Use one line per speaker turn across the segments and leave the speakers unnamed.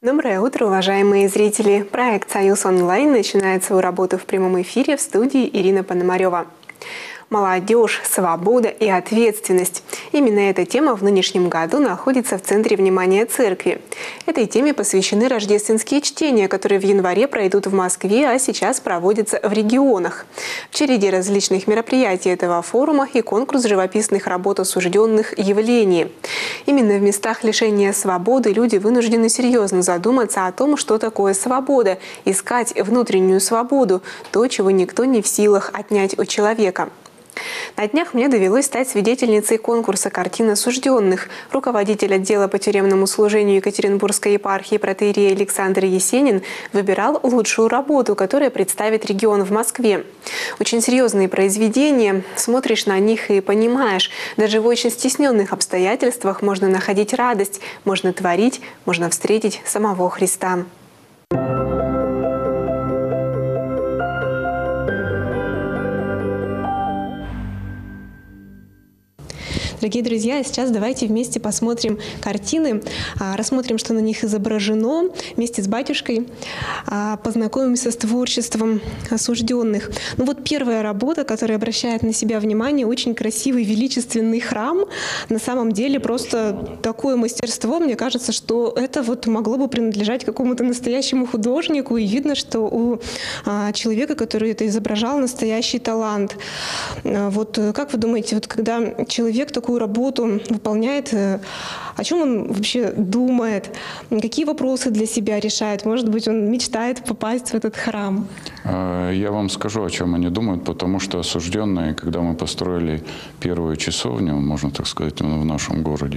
Доброе утро, уважаемые зрители! Проект «Союз онлайн» начинает свою работу в прямом эфире в студии Ирина Пономарева. Молодежь, свобода и ответственность. Именно эта тема в нынешнем году находится в центре внимания церкви. Этой теме посвящены рождественские чтения, которые в январе пройдут в Москве, а сейчас проводятся в регионах. В череде различных мероприятий этого форума и конкурс живописных работ осужденных явлений. Именно в местах лишения свободы люди вынуждены серьезно задуматься о том, что такое свобода, искать внутреннюю свободу, то, чего никто не в силах отнять у человека. На днях мне довелось стать свидетельницей конкурса картин осужденных. Руководитель отдела по тюремному служению Екатеринбургской епархии протоиерей Александр Есенин выбирал лучшую работу, которая представит регион в Москве. Очень серьезные произведения. Смотришь на них и понимаешь, даже в очень стесненных обстоятельствах можно находить радость, можно творить, можно встретить самого Христа. Дорогие друзья, сейчас давайте вместе посмотрим картины, рассмотрим, что на них изображено, вместе с батюшкой познакомимся с творчеством осужденных. Ну вот первая работа, которая обращает на себя внимание, очень красивый, величественный храм. На самом деле просто такое мастерство, мне кажется, что это вот могло бы принадлежать какому-то настоящему художнику, и видно, что у человека, который это изображал, настоящий талант. Вот как вы думаете, вот когда человек такую работу выполняет, о чем он вообще думает, какие вопросы для себя решает? Может быть, он мечтает попасть в этот храм?
Я вам скажу, о чем они думают, потому что осужденные, когда мы построили первую часовню, можно так сказать, в нашем городе,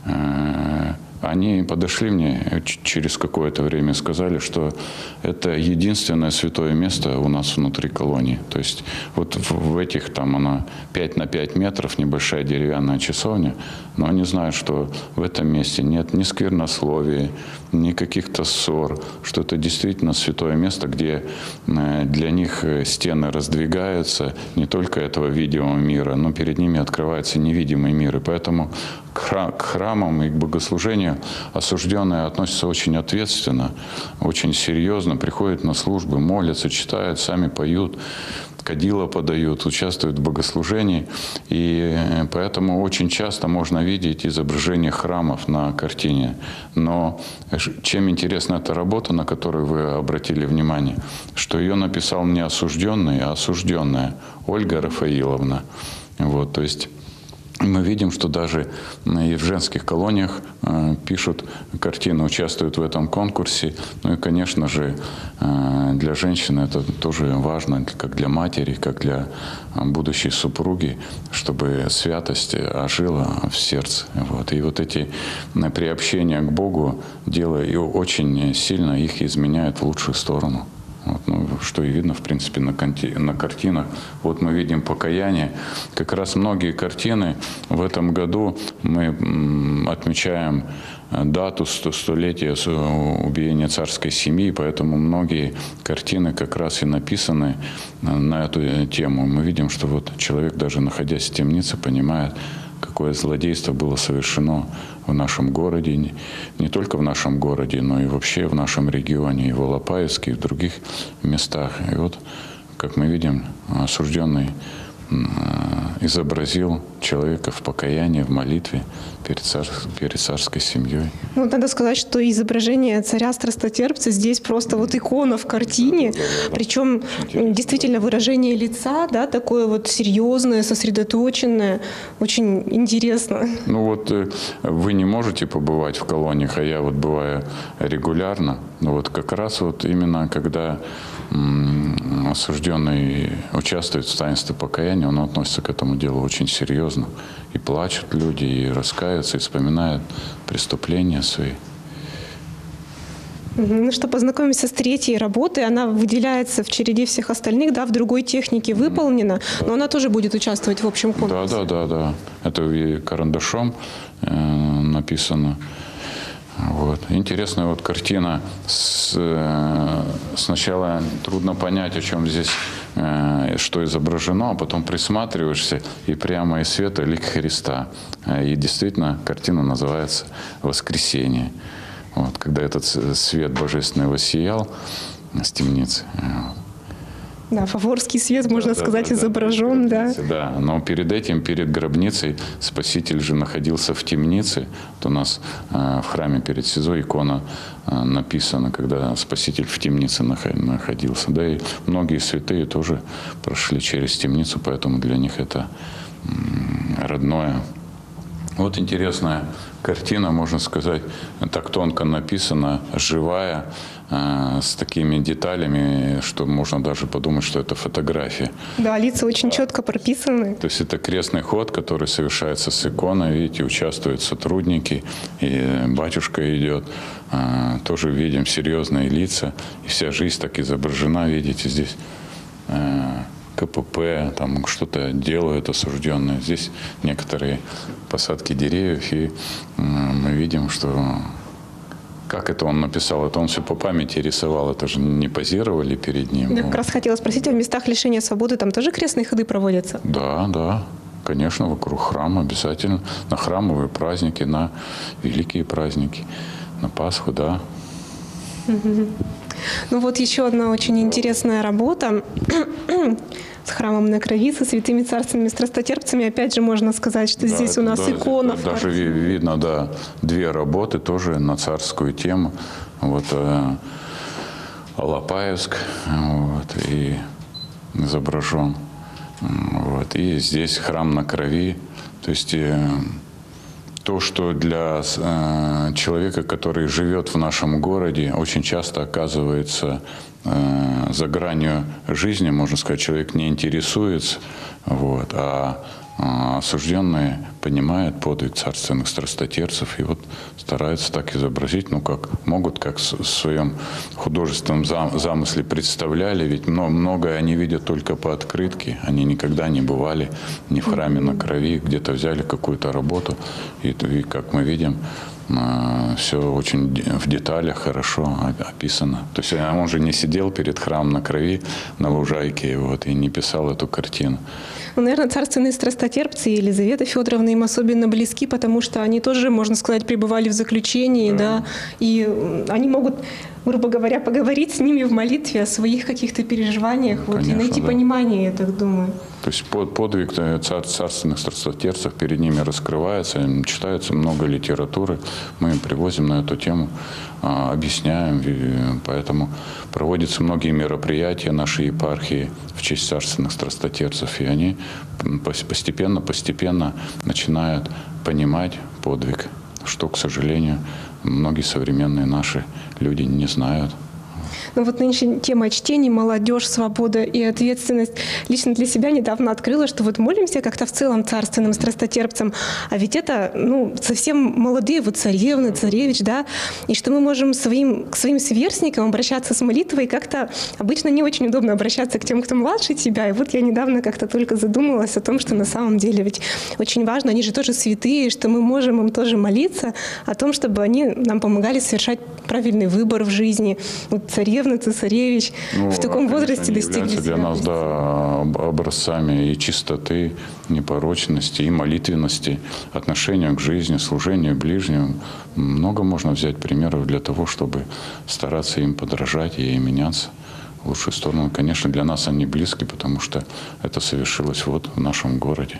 они подошли мне через какое-то время и сказали, что это единственное святое место у нас внутри колонии. То есть вот в этих, там она 5 на 5 метров, небольшая деревянная часовня, но они знают, что в этом месте нет ни сквернословия, ни каких-то ссор, что это действительно святое место, где для них стены раздвигаются не только этого видимого мира, но перед ними открывается невидимый мир. И поэтому к храмам и к богослужению осужденные относятся очень ответственно, очень серьезно, приходят на службы, молятся, читают, сами поют, кадила подают, участвуют в богослужении. И поэтому очень часто можно видеть изображение храмов на картине. Но чем интересна эта работа, на которую вы обратили внимание, что ее написал не осужденный, а осужденная Ольга Рафаиловна. Вот, то есть мы видим, что даже и в женских колониях пишут картины, участвуют в этом конкурсе. Ну и, конечно же, для женщины это тоже важно, как для матери, как для будущей супруги, чтобы святость ожила в сердце. Вот. И вот эти приобщения к Богу очень сильно их изменяют в лучшую сторону. Вот, ну, что и видно, в принципе, на картинах. Вот мы видим покаяние. Как раз многие картины в этом году мы отмечаем дату столетия убиения царской семьи, поэтому многие картины как раз и написаны на эту тему. Мы видим, что вот человек, даже находясь в темнице, понимает, какое злодейство было совершено в нашем городе, не только в нашем городе, но и вообще в нашем регионе, и в Алапаевске, и в других местах. И вот, как мы видим, осужденный изобразил человека в покаянии, в молитве перед царской семьей.
Ну, надо сказать, что изображение царя страстотерпца здесь просто вот икона в картине, причем действительно выражение лица, да, такое вот серьезное, сосредоточенное, очень интересно.
Ну вот вы не можете побывать в колониях, а я вот бываю регулярно. Но вот как раз вот именно когда осужденный участвует в таинстве покаяния, он относится к этому делу очень серьезно. И плачут люди, и раскаются, и вспоминают преступления свои.
Ну что, познакомимся с третьей работой. Она выделяется в череде всех остальных, да, в другой технике выполнена, но она тоже будет участвовать в общем конкурсе.
Да. Это и карандашом написано. Вот. Интересная вот картина. Сначала трудно понять, о чем здесь, что изображено, а потом присматриваешься, и прямо из света лик Христа. И действительно, картина называется «Воскресение». Вот, когда этот свет божественный воссиял с темницы.
Да, фаворский свет, можно сказать, изображен, да.
Да, но перед этим, перед гробницей, Спаситель же находился в темнице. Вот у нас в храме перед СИЗО икона написана, когда Спаситель в темнице находился. Да, и многие святые тоже прошли через темницу, поэтому для них это родное. Вот интересная картина, можно сказать, так тонко написана, живая, с такими деталями, что можно даже подумать, что это фотография.
Да, лица очень четко прописаны.
То есть это крестный ход, который совершается с иконой. Видите, участвуют сотрудники, и батюшка идет. Тоже видим серьезные лица. И вся жизнь так изображена, видите, здесь КПП, там что-то делают осужденные. Здесь некоторые посадки деревьев, и мы видим, что как это он написал, это он все по памяти рисовал, это же не позировали перед ним.
Я как раз хотела спросить, а в местах лишения свободы там тоже крестные ходы проводятся?
Да, да, конечно, вокруг храма обязательно, на храмовые праздники, на великие праздники, на Пасху, да.
Ну вот еще одна очень интересная работа с храмом на крови, со святыми царственными страстотерпцами. Опять же, можно сказать, что да, здесь у нас икона.
Даже видно, да, две работы тоже на царскую тему. Вот Алапаевск, вот, и изображен. Вот, и здесь храм на крови. То есть то, что для человека, который живет в нашем городе, очень часто оказывается за гранью жизни, можно сказать, человек не интересуется, вот, а осужденные понимают подвиг царственных страстотерцев и вот стараются так изобразить, ну как могут, как в своем художественном замысле представляли, ведь многое они видят только по открытке, они никогда не бывали ни в храме на крови, где-то взяли какую-то работу, и как мы видим, все очень в деталях хорошо описано. То есть он же не сидел перед храмом на крови на лужайке вот, и не писал эту картину.
Ну, наверное, царственные страстотерпцы и Елизавета Федоровна им особенно близки, потому что они тоже, можно сказать, пребывали в заключении, да, и они могут, грубо говоря, поговорить с ними в молитве о своих каких-то переживаниях, вот, конечно, и найти понимание, я так думаю.
То есть подвиг царственных страстотерцев перед ними раскрывается, читается много литературы, мы им привозим на эту тему, объясняем, поэтому проводятся многие мероприятия нашей епархии в честь царственных страстотерцев, и они постепенно начинают понимать подвиг, что, к сожалению, многие современные наши люди не знают.
Ну вот нынче тема чтений, молодежь, свобода и ответственность. Лично для себя недавно открыла, что вот молимся как-то в целом царственным страстотерпцам, а ведь это, ну, совсем молодые, вот царевны, царевич, да, и что мы можем к своим сверстникам обращаться с молитвой, как-то обычно не очень удобно обращаться к тем, кто младше тебя, и вот я недавно как-то только задумалась о том, что на самом деле ведь очень важно, они же тоже святые, что мы можем им тоже молиться о том, чтобы они нам помогали совершать правильный выбор в жизни. Вот царевна, цесаревич в таком возрасте достигли
для нас, да, образцами и чистоты, непорочности, и молитвенности, отношения к жизни, служению ближним. Много можно взять примеров для того, чтобы стараться им подражать и меняться в лучшую сторону. Конечно, для нас они близки, потому что это совершилось вот в нашем городе.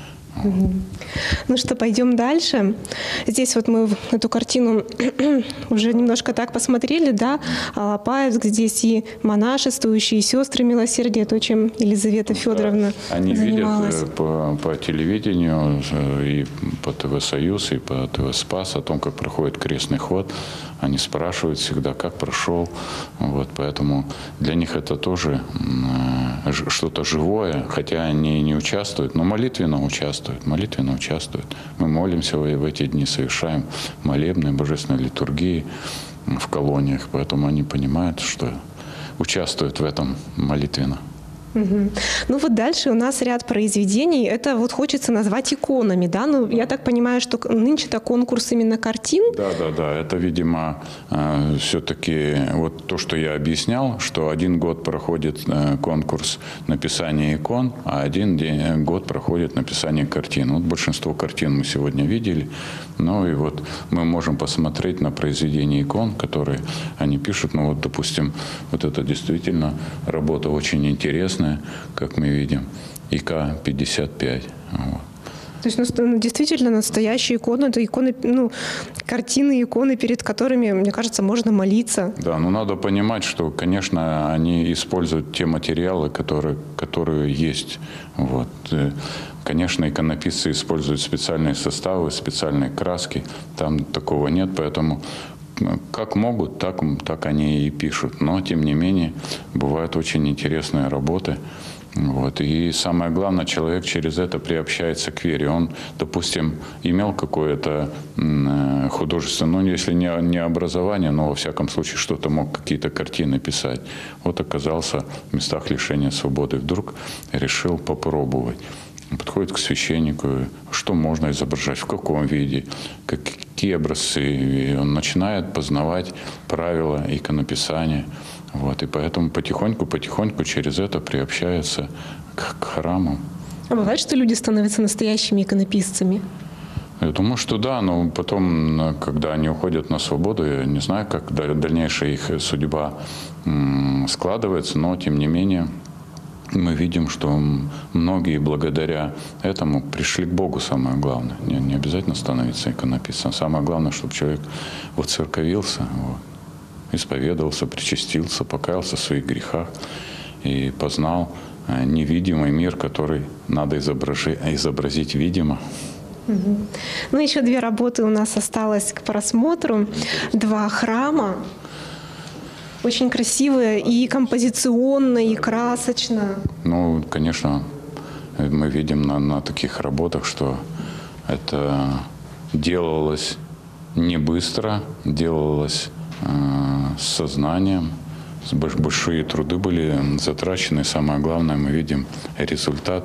Ну что, пойдем дальше. Здесь вот мы эту картину уже немножко так посмотрели, да, Алапаевск, здесь и монашествующие, и сестры милосердия, то, чем Елизавета Федоровна занималась.
Они видят по телевидению и по ТВ «Союз», и по ТВ «Спас» о том, как проходит крестный ход. Они спрашивают всегда, как прошел. Вот, поэтому для них это тоже что-то живое, хотя они не участвуют, но молитвенно участвуют. Мы молимся в эти дни, совершаем молебны, божественной литургии в колониях, поэтому они понимают, что участвуют в этом молитвенно.
Ну вот дальше у нас ряд произведений. Это вот хочется назвать иконами, да? Ну, я так понимаю, что нынче-то конкурс именно картин.
Да. Это, видимо, все-таки вот то, что я объяснял, что один год проходит конкурс написания икон, а один год проходит написание картин. Вот большинство картин мы сегодня видели. Ну и вот мы можем посмотреть на произведения икон, которые они пишут. Ну вот, допустим, вот это действительно работа очень интересная, как мы видим, ИК-55. Вот.
То есть действительно настоящие иконы, это иконы, картины, иконы, перед которыми, мне кажется, можно молиться.
Да, но надо понимать, что, конечно, они используют те материалы, которые есть. Вот. Конечно, иконописцы используют специальные составы, специальные краски. Там такого нет, поэтому как могут, так они и пишут. Но, тем не менее, бывают очень интересные работы. Вот. И самое главное, человек через это приобщается к вере. Он, допустим, имел какое-то художественное, если не образование, но во всяком случае что-то мог, какие-то картины писать. Вот оказался в местах лишения свободы. Вдруг решил попробовать. Подходит к священнику, что можно изображать, в каком виде, какие образцы. И он начинает познавать правила иконописания. Вот, и поэтому потихоньку через это приобщается к храму.
А бывает, что люди становятся настоящими иконописцами?
Я думаю, что да, но потом, когда они уходят на свободу, я не знаю, как дальнейшая их судьба складывается, но тем не менее мы видим, что многие благодаря этому пришли к Богу, самое главное. Не обязательно становиться иконописцем. Самое главное, чтобы человек воцерковился, вот, исповедовался, причастился, покаялся в своих грехах и познал невидимый мир, который надо изобразить видимо.
Угу. Ну, еще 2 работы у нас осталось к просмотру. 2 храма. Очень красивые и композиционно, и красочно.
Ну, конечно, мы видим на таких работах, что это делалось не быстро, делалось с сознанием, большие труды были затрачены. Самое главное, мы видим результат.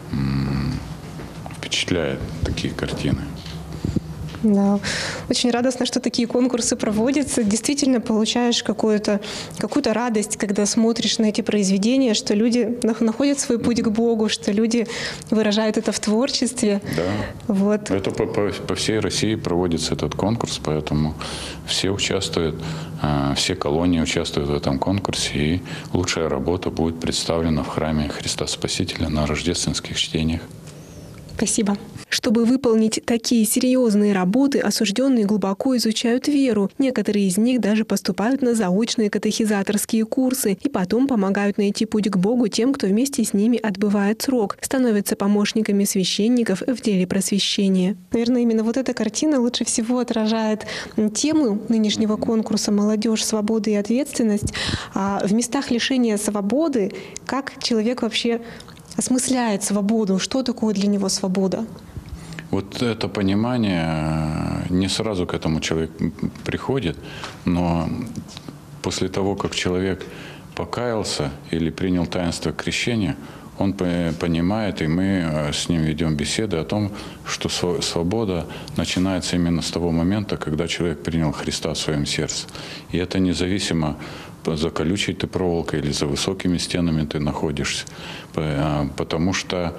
Впечатляет такие картины.
Да, очень радостно, что такие конкурсы проводятся. Действительно получаешь какую-то радость, когда смотришь на эти произведения, что люди находят свой путь к Богу, что люди выражают это в творчестве.
Да.
Вот.
Это по всей России проводится этот конкурс, поэтому все участвуют, все колонии участвуют в этом конкурсе, и лучшая работа будет представлена в храме Христа Спасителя на рождественских чтениях.
Спасибо. Чтобы выполнить такие серьезные работы, осужденные глубоко изучают веру. Некоторые из них даже поступают на заочные катехизаторские курсы и потом помогают найти путь к Богу тем, кто вместе с ними отбывает срок, становятся помощниками священников в деле просвещения. Наверное, именно вот эта картина лучше всего отражает тему нынешнего конкурса «Молодежь, свобода и ответственность». В местах лишения свободы как человек вообще осмысляет свободу? Что такое для него свобода?
Вот это понимание, не сразу к этому человек приходит, но после того, как человек покаялся или принял таинство крещения, он понимает, и мы с ним ведем беседы о том, что свобода начинается именно с того момента, когда человек принял Христа в своем сердце. И это независимо, за колючей ты проволокой или за высокими стенами ты находишься. Потому что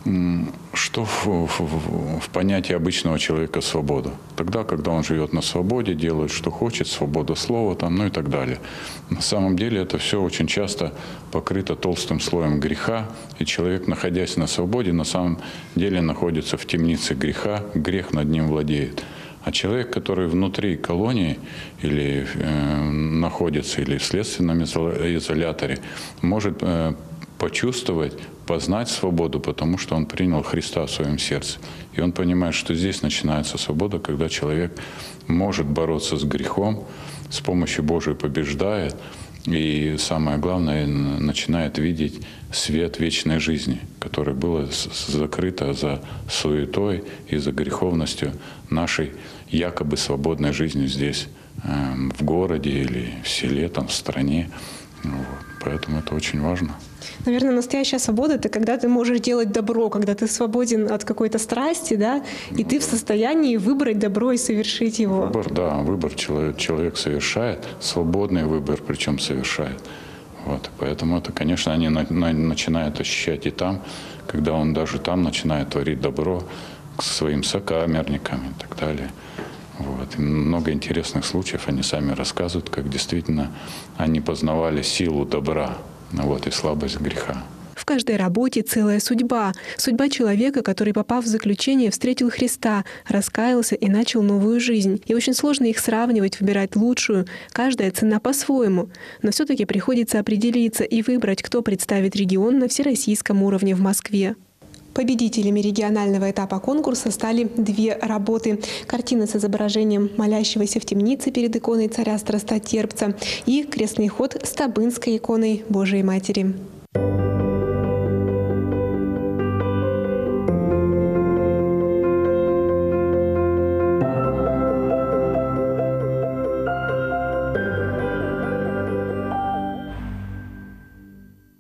в понятии обычного человека свобода? Тогда, когда он живет на свободе, делает, что хочет, свобода слова, и так далее. На самом деле это все очень часто покрыто толстым слоем греха, и человек, находясь на свободе, на самом деле находится в темнице греха, грех над ним владеет. А человек, который внутри колонии или находится, или в следственном изоляторе, может почувствовать, познать свободу, потому что он принял Христа в своем сердце. И он понимает, что здесь начинается свобода, когда человек может бороться с грехом, с помощью Божией побеждает, и самое главное, начинает видеть свет вечной жизни, которое было закрыто за суетой и за греховностью нашей якобы свободной жизни здесь, в городе или в селе, в стране. Вот. Поэтому это очень важно.
Наверное, настоящая свобода – это когда ты можешь делать добро, когда ты свободен от какой-то страсти, да, и ты в состоянии выбрать добро и совершить его.
Выбор человек совершает, свободный выбор причем совершает. Вот. Поэтому это, конечно, они начинают ощущать и там, когда он даже там начинает творить добро, к своим сокамерникам и так далее. Вот. И много интересных случаев они сами рассказывают, как действительно они познавали силу добра, вот, и слабость греха.
В каждой работе целая судьба. Судьба человека, который, попав в заключение, встретил Христа, раскаялся и начал новую жизнь. И очень сложно их сравнивать, выбирать лучшую. Каждая цена по-своему. Но все-таки приходится определиться и выбрать, кто представит регион на всероссийском уровне в Москве. Победителями регионального этапа конкурса стали 2 работы. Картина с изображением молящегося в темнице перед иконой царя Страстотерпца и крестный ход с Табынской иконой Божией Матери.